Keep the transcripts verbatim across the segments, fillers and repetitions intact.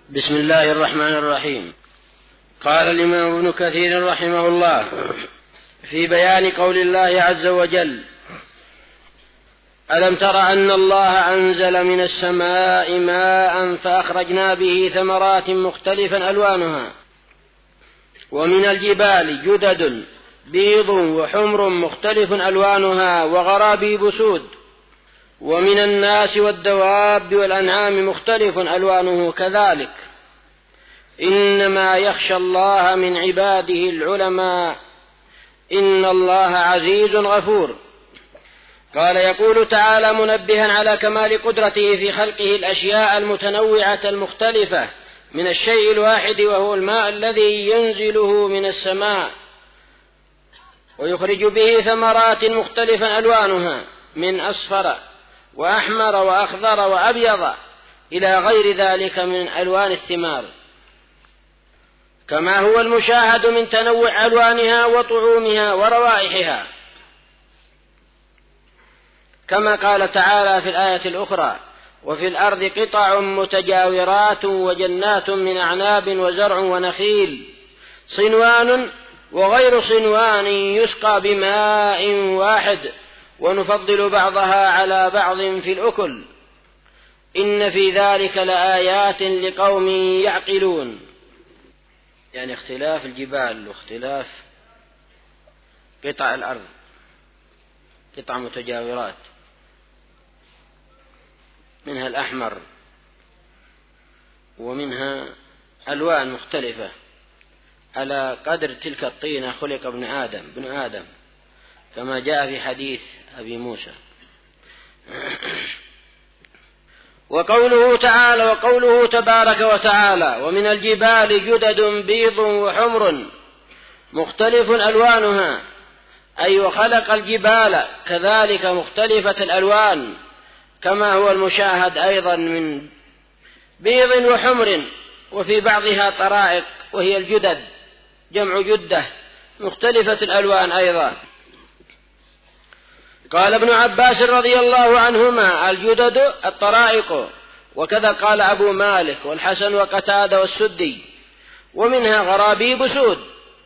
بسم الله الرحمن الرحيم. قال الإمام ابن كثير رحمه الله في بيان قول الله عز وجل: ألم تر أن الله أنزل من السماء ماء فأخرجنا به ثمرات مختلفا ألوانها ومن الجبال جدد بيض وحمر مختلف ألوانها وغرابيب سود ومن الناس والدواب والأنعام مختلف ألوانه كذلك إنما يخشى الله من عباده العلماء إن الله عزيز غفور. قال يقول تعالى منبها على كمال قدرته في خلقه الأشياء المتنوعة المختلفة من الشيء الواحد وهو الماء الذي ينزله من السماء ويخرج به ثمرات مختلفة ألوانها من أصفر وأحمر وأخضر وأبيض إلى غير ذلك من ألوان الثمار، كما هو المشاهد من تنوع ألوانها وطعومها وروائحها، كما قال تعالى في الآية الأخرى: وفي الأرض قطع متجاورات وجنات من أعناب وزرع ونخيل صنوان وغير صنوان يسقى بماء واحد ونفضل بعضها على بعض في الأكل إن في ذلك لآيات لقوم يعقلون. يعني اختلاف الجبال واختلاف قطع الأرض، قطع متجاورات منها الأحمر ومنها ألوان مختلفة على قدر تلك الطينة خلق ابن آدم ابن آدم كما جاء في حديث أبي موسى. وقوله تعالى وقوله تبارك وتعالى: ومن الجبال جدد بيض وحمر مختلف ألوانها، أي وخلق الجبال كذلك مختلفة الألوان كما هو المشاهد أيضا من بيض وحمر، وفي بعضها طرائق وهي الجدد جمع جدة مختلفة الألوان أيضا. قال ابن عباس رضي الله عنهما: الجدد الطرائق، وكذا قال أبو مالك والحسن وقتادة والسدي، ومنها غرابيب سود.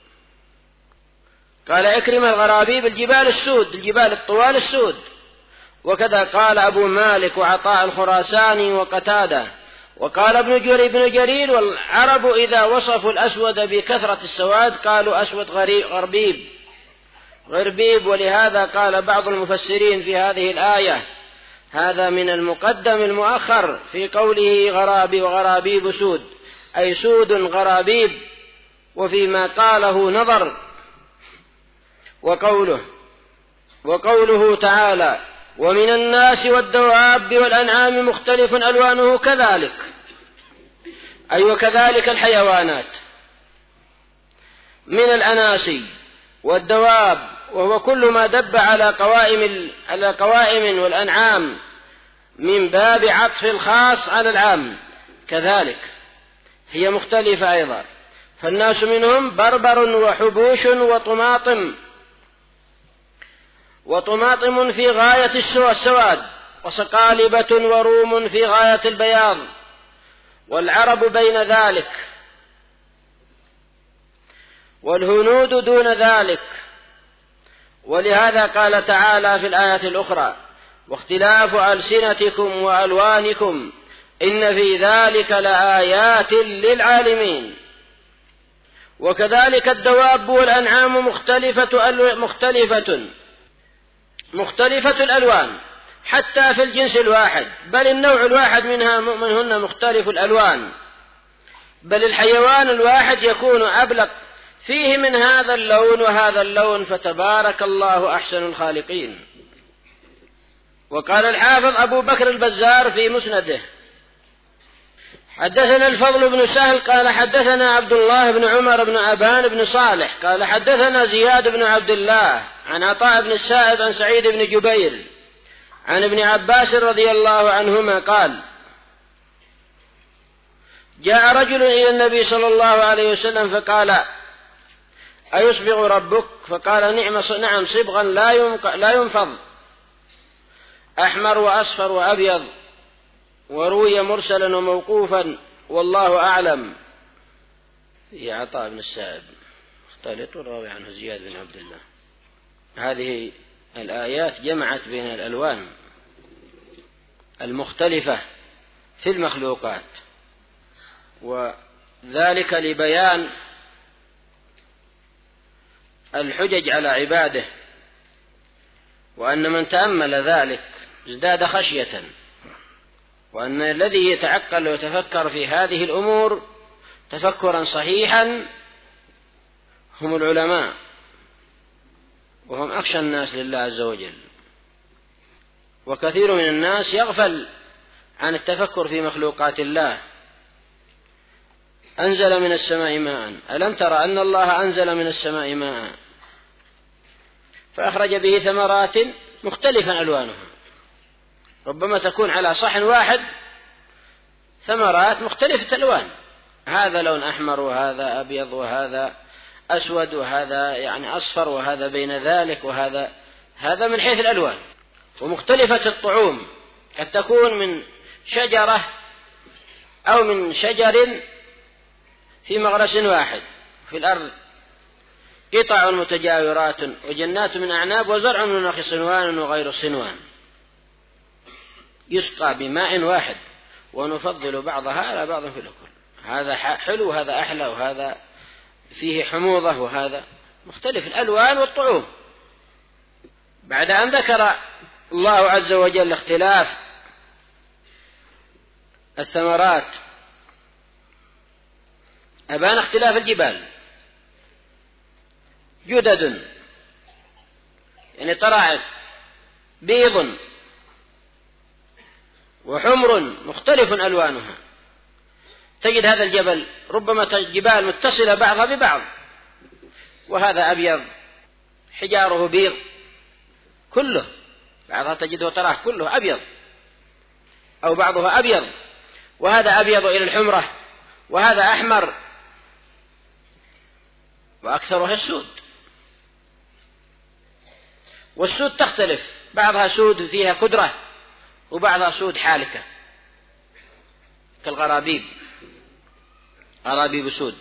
قال عكرمة: الغرابيب الجبال السود، الجبال الطوال السود. وكذا قال أبو مالك وعطاء الخراساني وقتادة. وقال ابن جرير ابن جرير: والعرب إذا وصفوا الأسود بكثرة السواد قالوا أسود غربيب غربيب. ولهذا قال بعض المفسرين في هذه الآية: هذا من المقدم المؤخر في قوله غرابي وغرابيب سود، أي سود غرابيب، وفيما قاله نظر. وقوله وقوله تعالى: ومن الناس والدواب والأنعام مختلف ألوانه كذلك، أي وكذلك الحيوانات من الأناسي والدواب، وهو كل ما دب على قوائم على قوائم والأنعام من باب عطف الخاص على العام، كذلك هي مختلفة أيضا. فالناس منهم بربر وحبوش وطماطم وطماطم في غاية السواد، وصقالبة وروم في غاية البياض، والعرب بين ذلك، والهنود دون ذلك. ولهذا قال تعالى في الآية الأخرى: واختلاف ألسنتكم وألوانكم إن في ذلك لآيات للعالمين. وكذلك الدواب والأنعام مختلفة مختلفة مختلفة الألوان حتى في الجنس الواحد، بل النوع الواحد منها منهن مختلف الألوان، بل الحيوان الواحد يكون أبلغ فيه من هذا اللون وهذا اللون، فتبارك الله أحسن الخالقين. وقال الحافظ أبو بكر البزار في مسنده: حدثنا الفضل بن سهل قال حدثنا عبد الله بن عمر بن أبان بن صالح قال حدثنا زياد بن عبد الله عن عطاء بن السائب عن سعيد بن جبير عن ابن عباس رضي الله عنهما قال: جاء رجل إلى النبي صلى الله عليه وسلم فقال: أيصبغ ربك؟ فقال: نعم نعم صبغا لا ينفض، أحمر وأصفر وأبيض. وروي مرسلا وموقوفا والله أعلم. في عطاء بن السائب اختلط والراوي عنه زياد بن عبد الله. هذه الآيات جمعت بين الألوان المختلفة في المخلوقات، وذلك لبيان الحجج على عباده، وأن من تأمل ذلك ازداد خشية، وأن الذي يتعقل ويتفكر في هذه الأمور تفكرا صحيحا هم العلماء، وهم أخشى الناس لله عز وجل. وكثير من الناس يغفل عن التفكر في مخلوقات الله. أنزل من السماء ماء، ألم ترى أن الله أنزل من السماء ماء فأخرج به ثمرات مختلفا ألوانها. ربما تكون على صحن واحد ثمرات مختلفة الألوان، هذا لون أحمر وهذا أبيض وهذا أسود وهذا يعني أصفر وهذا بين ذلك وهذا، هذا من حيث الألوان. ومختلفة الطعوم، قد تكون من شجرة أو من شجر في مغرس واحد في الأرض قطع متجاورات وجنات من أعناب وزرع من نخل صنوان وغير صنوان يسقى بماء واحد ونفضل بعضها على بعض في الأكل، هذا حلو وهذا أحلى وهذا فيه حموضة وهذا، مختلف الألوان والطعوم. بعد أن ذكر الله عز وجل اختلاف الثمرات أبان اختلاف الجبال، جدد يعني طلعت بيض وحمر مختلف ألوانها. تجد هذا الجبل ربما جبال متصلة بعضها ببعض، وهذا أبيض حجاره بيض كله، بعضها تجده طرح كله أبيض أو بعضها أبيض، وهذا أبيض إلى الحمرة وهذا أحمر، وأكثرها السود. والسود تختلف، بعضها سود فيها كدرة وبعضها سود حالكة كالغرابيب، غرابيب سود.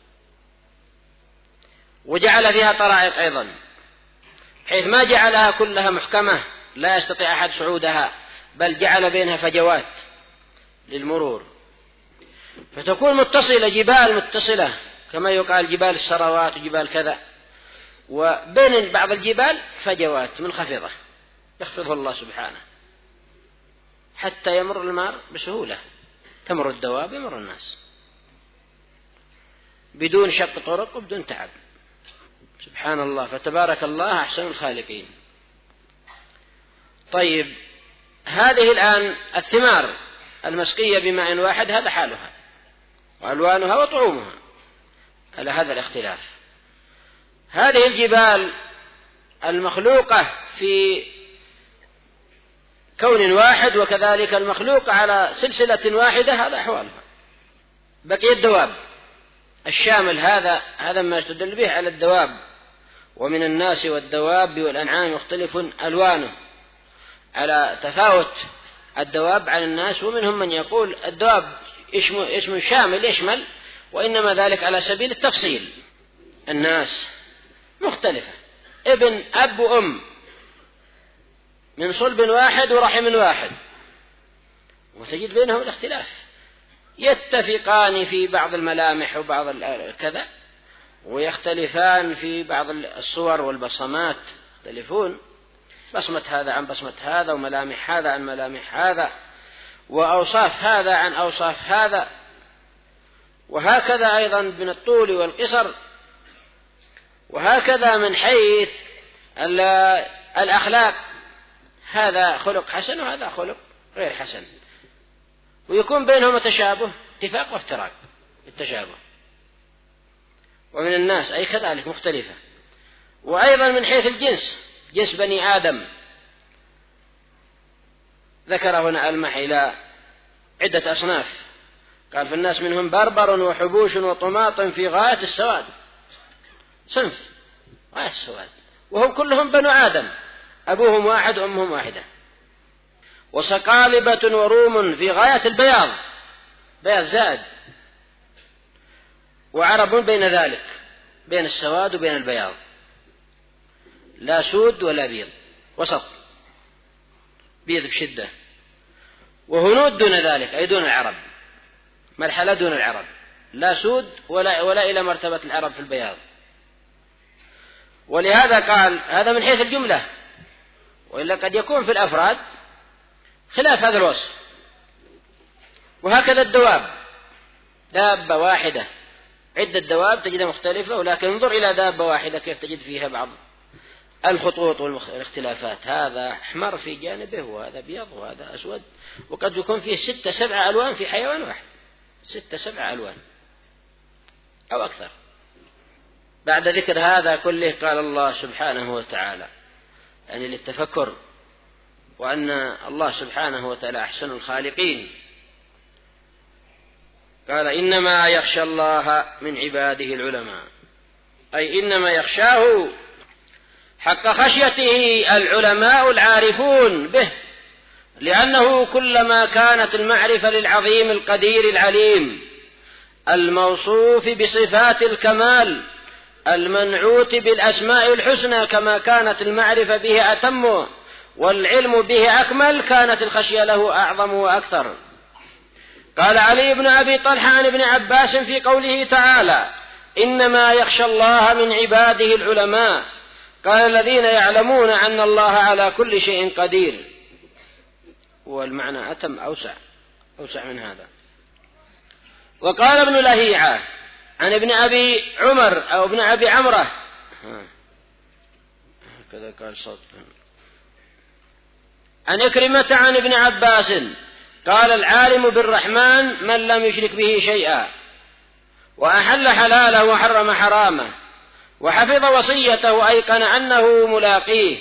وجعل فيها طرائق أيضا، حيث ما جعلها كلها محكمة لا يستطيع أحد صعودها، بل جعل بينها فجوات للمرور، فتكون متصلة، جبال متصلة كما يقال جبال السراوات وجبال كذا، وبين بعض الجبال فجوات منخفضة يخفضه الله سبحانه حتى يمر الماء بسهولة، تمر الدواب يمر الناس بدون شق طرق وبدون تعب. سبحان الله، فتبارك الله أحسن الخالقين. طيب، هذه الآن الثمار المسقية بماء واحد هذا حالها وألوانها وطعومها على هذا الاختلاف. هذه الجبال المخلوقة في كون واحد وكذلك المخلوقة على سلسلة واحدة هذا أحوالها. بقي الدواب الشامل، هذا هذا ما يستدل به على الدواب. ومن الناس والدواب والأنعام مختلف ألوانه، على تفاوت الدواب عن الناس. ومنهم من يقول الدواب اسم شامل يشمل، وإنما ذلك على سبيل التفصيل. الناس مختلفة، ابن أب وأم من صلب واحد ورحم واحد، وتجد بينهم الاختلاف، يتفقان في بعض الملامح وبعض كذا، ويختلفان في بعض الصور والبصمات، يختلفون بصمة هذا عن بصمة هذا، وملامح هذا عن ملامح هذا، وأوصاف هذا عن أوصاف هذا، وهكذا أيضا من الطول والقصر، وهكذا من حيث الأخلاق، هذا خلق حسن وهذا خلق غير حسن، ويكون بينهم تشابه، اتفاق وافتراق التشابه. ومن الناس أي كذلك مختلفة. وأيضا من حيث الجنس، جنس بني آدم ذكر هنا ألمح إلى عدة أصناف، قال في الناس منهم بربر وحبوش وطماط في غاية السواد، صنف غاية السواد، وهم كلهم بنو آدم، أبوهم واحد وأمهم واحدة. وسقالبة وروم في غاية البياض، بياض زاد وعرب بين ذلك، بين السواد وبين البياض، لا سود ولا بيض، وسط، بيض بشدة. وهنود دون ذلك، أي دون العرب، مرحلة دون العرب، لا سود ولا, ولا إلى مرتبة العرب في البياض. ولهذا قال هذا من حيث الجملة، وإلا قد يكون في الأفراد خلاف هذا الوصف. وهكذا الدواب، دابة واحدة، عدة دواب تجدها مختلفة، ولكن انظر إلى دابة واحدة كيف تجد فيها بعض الخطوط والاختلافات، هذا أحمر في جانبه وهذا أبيض وهذا أسود، وقد يكون فيه ستة سبعة ألوان في حيوان واحد، ستة سبعة ألوان أو أكثر. بعد ذكر هذا كله قال الله سبحانه وتعالى، يعني للتفكر، وأن الله سبحانه وتعالى أحسن الخالقين، قال إنما يخشى الله من عباده العلماء، أي إنما يخشاه حق خشيته العلماء العارفون به، لأنه كلما كانت المعرفة للعظيم القدير العليم الموصوف بصفات الكمال المنعوت بالأسماء الحسنى كما كانت المعرفة به أتم والعلم به أكمل، كانت الخشية له أعظم وأكثر. قال علي بن أبي طلحة عن ابن عباس في قوله تعالى إنما يخشى الله من عباده العلماء، قال الذين يعلمون أن الله على كل شيء قدير، والمعنى أتم أوسع أوسع من هذا. وقال ابن لهيعة عن ابن أبي عمر أو ابن أبي عمرة هكذا قال صوت عن إكرمة عن ابن عباس قال العالم بالرحمن من لم يشرك به شيئا، وأحل حلاله وحرم حرامه، وحفظ وصيته وأيقن أنه ملاقيه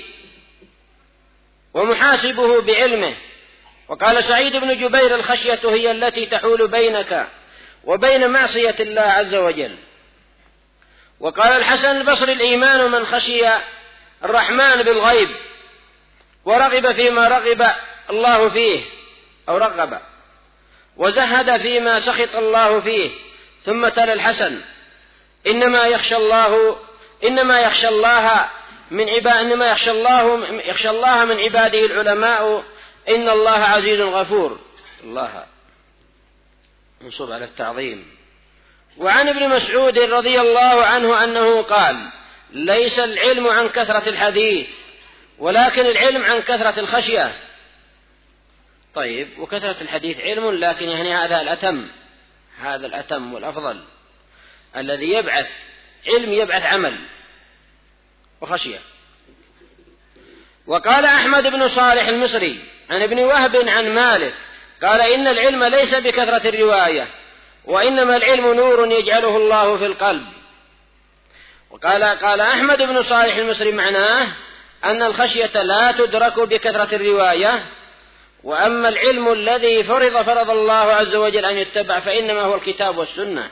ومحاسبه بعلمه. وقال سعيد بن جبير الخشية هي التي تحول بينك وبين معصية الله عز وجل. وقال الحسن البصري الإيمان من خشي الرحمن بالغيب ورغب فيما رغب الله فيه أو رغب، وزهد فيما سخط الله فيه. ثم تلا الحسن إنما يخشى الله إنما يخشى الله من عباد إنما يخشى الله يخشى الله من عباده العلماء إن الله عزيز غفور، الله منصوب على التعظيم. وعن ابن مسعود رضي الله عنه أنه قال ليس العلم عن كثرة الحديث ولكن العلم عن كثرة الخشية. طيب، وكثرة الحديث علم، لكن يعني هذا الأتم هذا الأتم والأفضل، الذي يبعث علم يبعث عمل وخشية. وقال أحمد بن صالح المصري عن ابن وهب عن مالك قال إن العلم ليس بكثرة الرواية، وإنما العلم نور يجعله الله في القلب. وقال قال أحمد بن صالح المصري معناه أن الخشية لا تدرك بكثرة الرواية، وأما العلم الذي فرض فرض الله عز وجل أن يتبع فإنما هو الكتاب والسنة.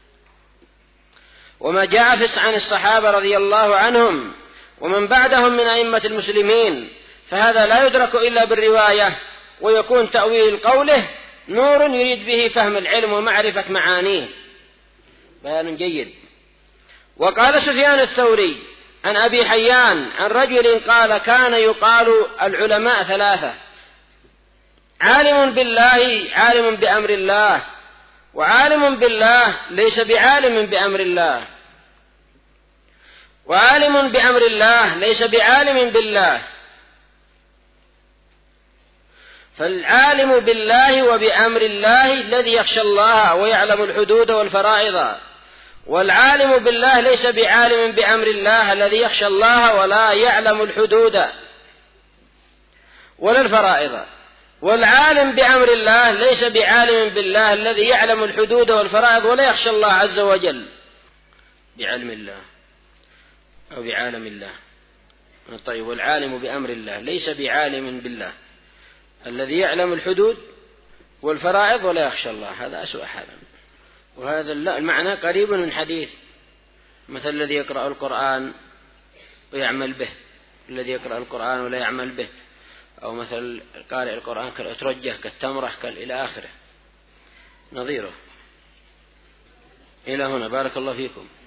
وما جاء في عن الصحابة رضي الله عنهم ومن بعدهم من أئمة المسلمين فهذا لا يدرك إلا بالرواية، ويكون تأويل قوله نور يريد به فهم العلم ومعرفة معانيه. بيان جيد. وقال سفيان الثوري عن أبي حيان عن رجل قال كان يقال العلماء ثلاثة: عالم بالله عالم بأمر الله، وعالم بالله ليس بعالم بأمر الله، وعالم بأمر الله ليس بعالم بالله. فالعالم بالله وبأمر الله الذي يخشى الله ويعلم الحدود والفرائض، والعالم بالله ليس بعالم بأمر الله الذي يخشى الله ولا يعلم الحدود ولا الفرائض. والعالم بأمر الله ليس بعالم بالله الذي يعلم الحدود والفرائض ولا يخشى الله عز وجل بعلم الله أو بعالم الله. طيب، والعالم بأمر الله ليس بعالم بالله الذي يعلم الحدود والفرائض ولا يخشى الله، هذا أسوأ حالا. وهذا المعنى قريب من حديث مثل الذي يقرأ القرآن ويعمل به، الذي يقرأ القرآن ولا يعمل به، أو مثل قارئ القرآن كالأترجة كالتمرة إلى آخره نظيره. إلى هنا، بارك الله فيكم.